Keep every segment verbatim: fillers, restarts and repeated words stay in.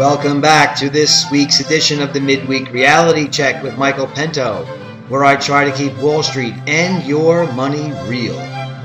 Welcome back to this week's edition of the Midweek Reality Check with Michael Pinto, where I try to keep Wall Street and your money real.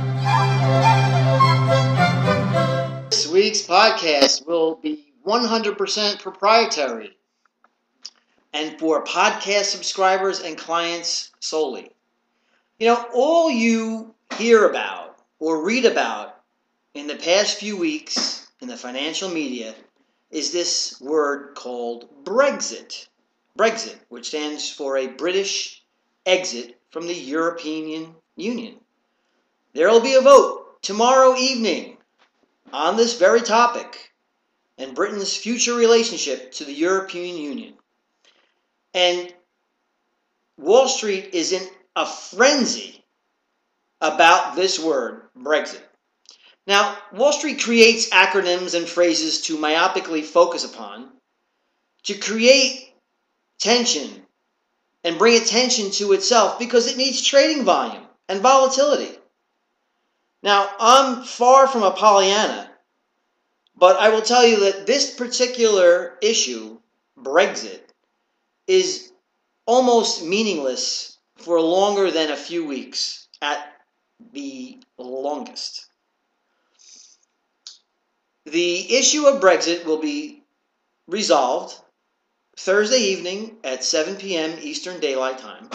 This week's podcast will be one hundred percent proprietary and for podcast subscribers and clients solely. You know, all you hear about or read about in the past few weeks in the financial media is this word called Brexit. Brexit, which stands for a British exit from the European Union. There will be a vote tomorrow evening on this very topic and Britain's future relationship to the European Union. And Wall Street is in a frenzy about this word, Brexit. Now, Wall Street creates acronyms and phrases to myopically focus upon, to create tension and bring attention to itself because it needs trading volume and volatility. Now, I'm far from a Pollyanna, but I will tell you that this particular issue, Brexit, is almost meaningless for longer than a few weeks at the longest. The issue of Brexit will be resolved Thursday evening at seven p.m. Eastern Daylight Time.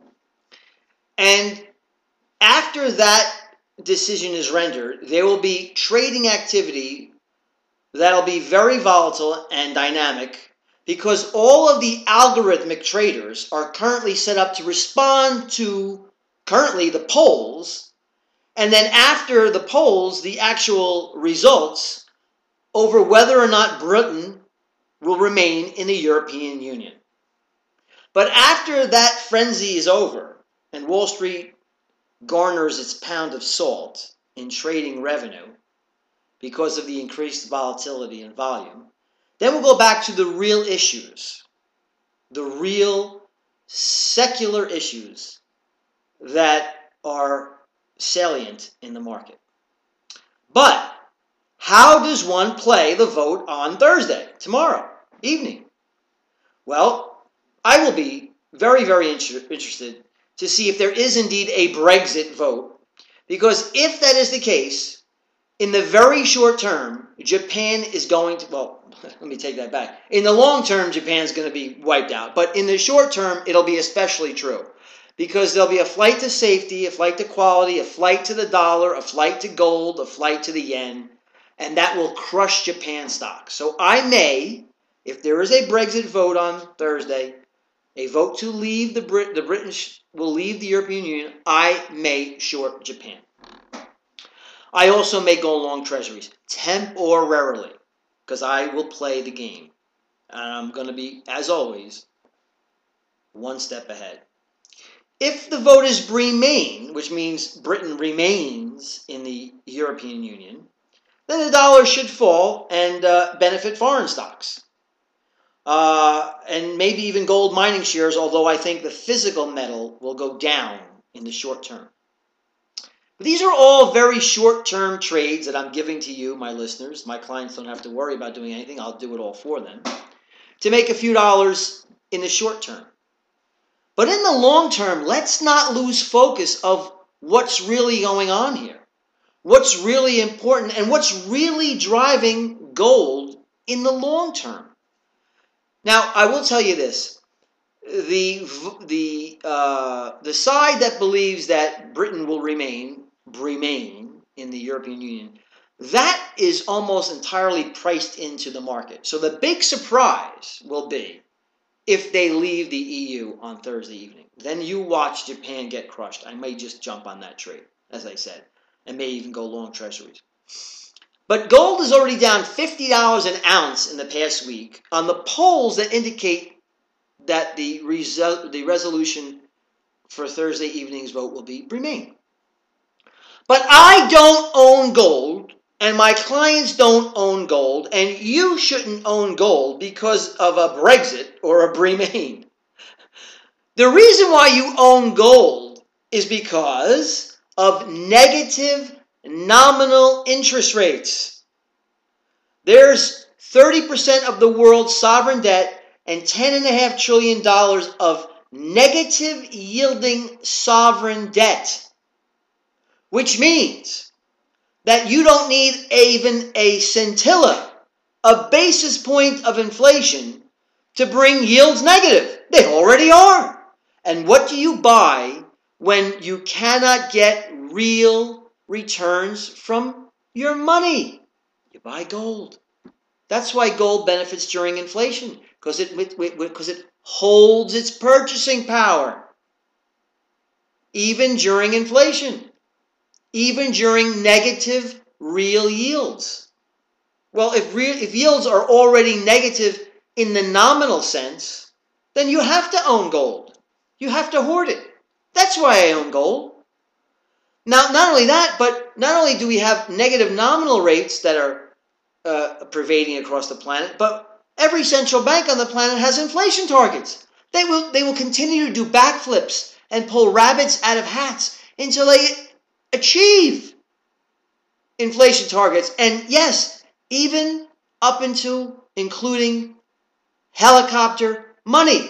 And after that decision is rendered, there will be trading activity that'll be very volatile and dynamic because all of the algorithmic traders are currently set up to respond to currently the polls, and then after the polls, the actual results over whether or not Britain will remain in the European Union. But after that frenzy is over and Wall Street garners its pound of salt in trading revenue because of the increased volatility and volume, then we'll go back to the real issues, the real secular issues that are salient in the market. But how does one play the vote on Thursday, tomorrow evening? Well, I will be very, very inter- interested to see if there is indeed a Brexit vote, because if that is the case, in the very short term, Japan is going to, well, let me take that back. In the long term, Japan's going to be wiped out, but in the short term, it'll be especially true, because there'll be a flight to safety, a flight to quality, a flight to the dollar, a flight to gold, a flight to the yen, and that will crush Japan stocks. So I may, if there is a Brexit vote on Thursday, a vote to leave the Brit, the British will leave the European Union, I may short Japan. I also may go long treasuries, temporarily, because I will play the game. And I'm going to be, as always, one step ahead. If the vote is remain, which means Britain remains in the European Union, then the dollar should fall and uh, benefit foreign stocks. Uh, and maybe even gold mining shares, although I think the physical metal will go down in the short term. But these are all very short-term trades that I'm giving to you, my listeners. My clients don't have to worry about doing anything. I'll do it all for them to make a few dollars in the short term. But in the long term, let's not lose focus of what's really going on here. What's really important and what's really driving gold in the long term. Now, I will tell you this. The, the, uh, the side that believes that Britain will remain, remain in the European Union, that is almost entirely priced into the market. So the big surprise will be if they leave the E U on Thursday evening. Then you watch Japan get crushed. I may just jump on that trade, as I said, and may even go long treasuries. But gold is already down fifty dollars an ounce in the past week on the polls that indicate that the, resol- the resolution for Thursday evening's vote will be remain. But I don't own gold, and my clients don't own gold, and you shouldn't own gold because of a Brexit or a remain. The reason why you own gold is because of negative nominal interest rates. There's thirty percent of the world's sovereign debt, and ten point five trillion dollars of negative yielding sovereign debt. Which means that you don't need even a scintilla, a basis point of inflation to bring yields negative. They already are. And what do you buy when you cannot get real returns from your money? You buy gold. That's why gold benefits during inflation, because it, because it holds its purchasing power. Even during inflation. Even during negative real yields. Well, if, real, if yields are already negative in the nominal sense, then you have to own gold. You have to hoard it. That's why I own gold. Now, not only that, but not only do we have negative nominal rates that are uh, pervading across the planet, but every central bank on the planet has inflation targets. They will, they will continue to do backflips and pull rabbits out of hats until they achieve inflation targets. And yes, even up into including helicopter money.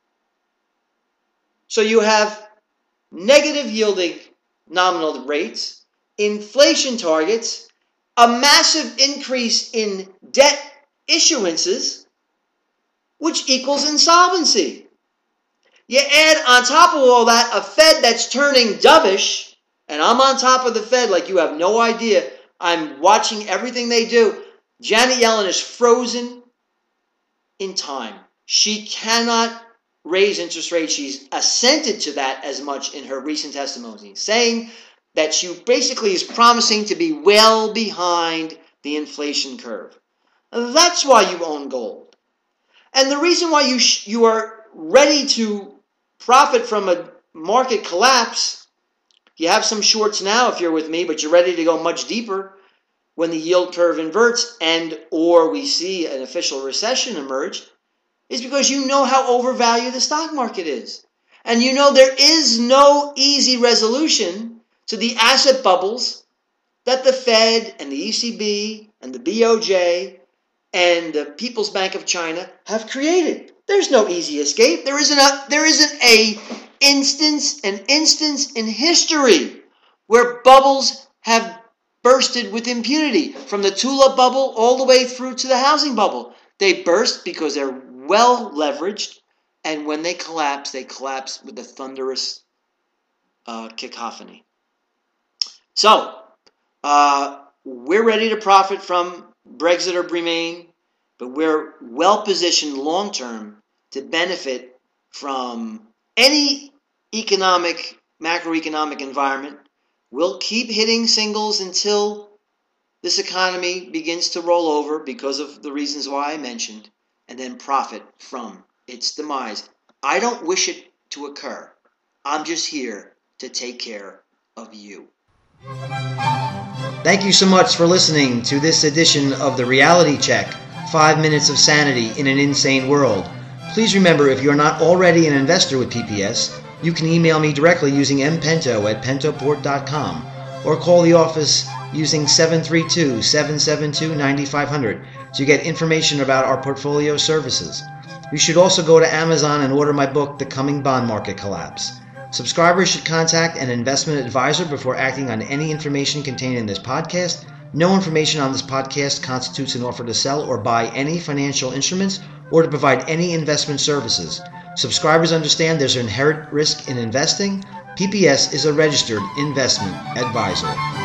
So you have negative yielding nominal rates, inflation targets, a massive increase in debt issuances, which equals insolvency. You add on top of all that a Fed that's turning dovish, and I'm on top of the Fed like you have no idea. I'm watching everything they do. Janet Yellen is frozen in time. She cannot raise interest rates. She's assented to that as much in her recent testimony, saying that she basically is promising to be well behind the inflation curve. That's why you own gold. And the reason why you sh- you are ready to profit from a market collapse, you have some shorts now if you're with me, but you're ready to go much deeper when the yield curve inverts and or we see an official recession emerge, is because you know how overvalued the stock market is. And you know there is no easy resolution to the asset bubbles that the Fed and the E C B and the B O J and the People's Bank of China have created. There's no easy escape. There isn't a, there isn't a instance, an instance in history where bubbles have bursted with impunity, from the tulip bubble all the way through to the housing bubble. They burst because they're well leveraged, and when they collapse, they collapse with a thunderous uh, cacophony. So, uh, we're ready to profit from Brexit or Remain, but we're well positioned long term to benefit from any economic, macroeconomic environment. We'll keep hitting singles until this economy begins to roll over because of the reasons why I mentioned, and then profit from its demise. I don't wish it to occur. I'm just here to take care of you. Thank you so much for listening to this edition of The Reality Check, Five Minutes of Sanity in an Insane World. Please remember, if you're not already an investor with P P S, you can email me directly using mpento at pentoport dot com or call the office using seven three two, seven seven two, nine five zero zero to get information about our portfolio services. You should also go to Amazon and order my book, The Coming Bond Market Collapse. Subscribers should contact an investment advisor before acting on any information contained in this podcast. No information on this podcast constitutes an offer to sell or buy any financial instruments or to provide any investment services. Subscribers understand there's an inherent risk in investing. P P S is a registered investment advisor.